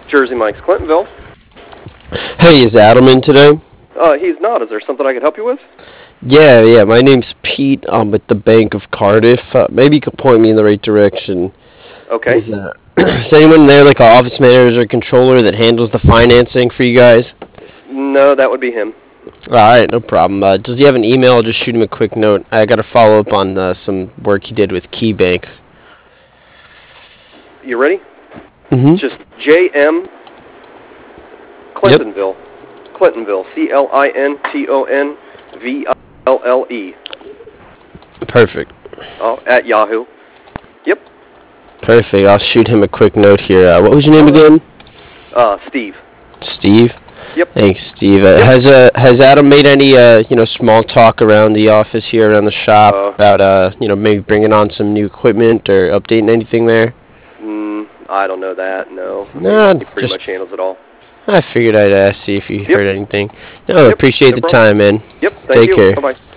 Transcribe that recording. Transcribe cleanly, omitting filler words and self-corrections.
Jersey Mike's Clintonville. Hey, is Adam in today? He's not. Is there something I could help you with? Yeah. My name's Pete. I'm with the Bank of Cardiff. Maybe you could point me in the right direction. Okay. Is anyone there, like an office manager or controller, that handles the financing for you guys? No, that would be him. All right, no problem. Does he have an email? I'll just shoot him a quick note. I got to follow up on some work he did with KeyBank. You ready? Mm-hmm. Just JM Clintonville. Clintonville. CLINTONVILLE. Perfect. At Yahoo. Yep. Perfect. I'll shoot him a quick note here. What was your name again? Steve. Steve. Yep. Thanks, Steve. Yep. Has Adam made any small talk around the office here, around the shop, about maybe bringing on some new equipment or updating anything there? I don't know that. No. No, He pretty much handles it all. I figured I'd ask, see if you Yep. heard anything. No, Yep, appreciate no the problem. time, man. Yep. Thank Take you. care. Bye bye.